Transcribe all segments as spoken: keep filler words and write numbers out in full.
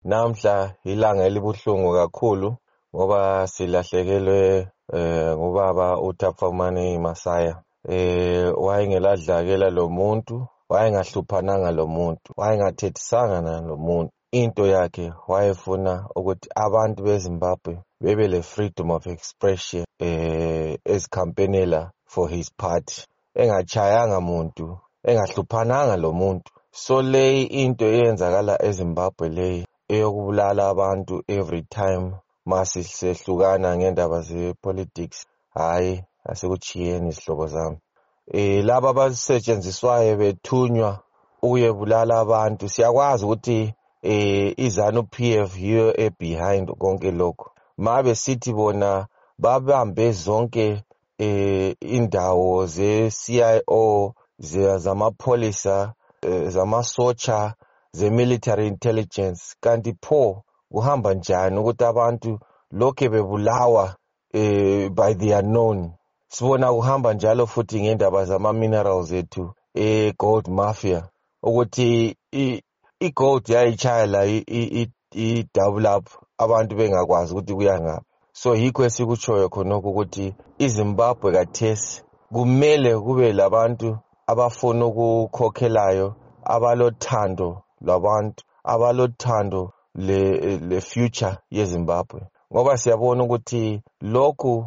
Namhla ilanga elibuhlungu kakhulu ngoba silahlekelwe eh ngubaba uThaphamani Masaya. Eh wayengeladlakela lo muntu, wayengahluphananga lo muntu, wayengathethisanga nalo muntu. Into yakhe wayefuna ukuthi abantu beZimbabwe bebe le freedom of expression eh ezikhampenela for his party. Engachayanga muntu, engahluphananga lo muntu. So le into eyenzakala eZimbabwe le eyokubulala abantu every time masisehlukana ngendaba ze-politics, hayi asikuchiyeni izihlobo zami. Eh laba abasetshenziswayo bethunywa ukuyebulala abantu, siyakwazi ukuthi eh izanu P F yiyo e behind konke lokho. Mabe sithi bona babambe zonke eh indawo ze C I O zamapolisa zamasocha ze-military intelligence, kanti pho kuhamba njani ukuthi abantu lokhe bebulawa eh by the unknown. Sibona kuhamba njalo futhi ngendaba zama-minerals ethu, eh gold mafia, ukuthi i-gold yayichaya la i-double up abantu bengakwazi ukuthi kuyangaphi. So yikho esikutshoyo khonokho ukuthi iZimbabwe kathesi kumele kube labantu abafuna ukukhokhelayo, abalothando lwabantu, abalothando le le future yeZimbabwe, ngoba siyabona ukuthi lokhu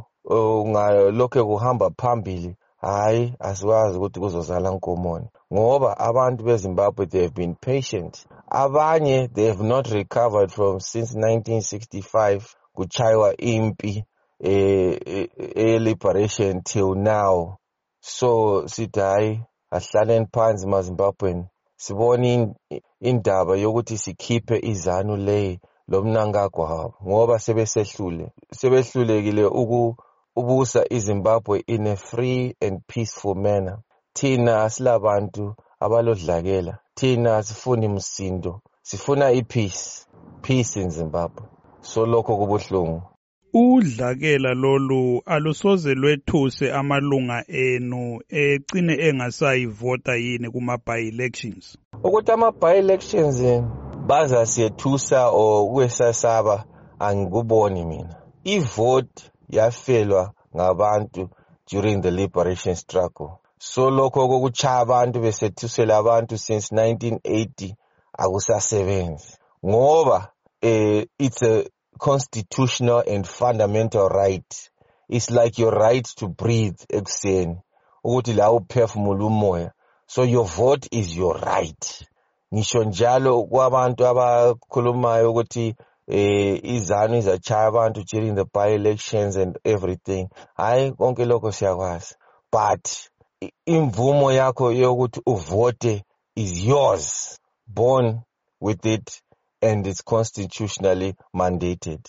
lokho kuhamba phambili, hayi asiwazi ukuthi kuzozala nkomoni, ngoba abantu beZimbabwe they have been patient. Abanye they have not recovered from since nineteen sixty-five kuchaywa impi eh e liberation till now. So sithi hayi asihlaleni phansi maZimbabweni sibone indaba yokuthi sikhiphe izanu le lomnankagwabo, ngoba sebesehlule sebehlulekile ukubusa iZimbabwe in a free and peaceful manner. Thina silabantu abalodlakela, thina sifuna imsindo, sifuna ipeace, peace in Zimbabwe. So lokho kubuhlungu. Udlakela lolu alusoze lwethuse amalunga enu egcine engasayivota yini kuma by elections. Ukuthi ama by elections baza siyethusa o kwesasaba angikuboni mina. Ivote yafelwa ngabantu during the liberation struggle. So lokho kokuchaya abantu besethusela abantu since nineteen eighty akusasebenzi, ngoba eh it's a constitutional and fundamental right. It's like your right to breathe ekuseni, ukuthi la uphefumula umoya. So your vote is your right. Ngisho njalo kwabantu abakhulumayo ukuthi eh izanu izachaya abantu during the by elections and everything, hayi konke lokho siyakwazi, but imvumo yakho yokuthi uvote is yours, born with it, and it's constitutionally mandated.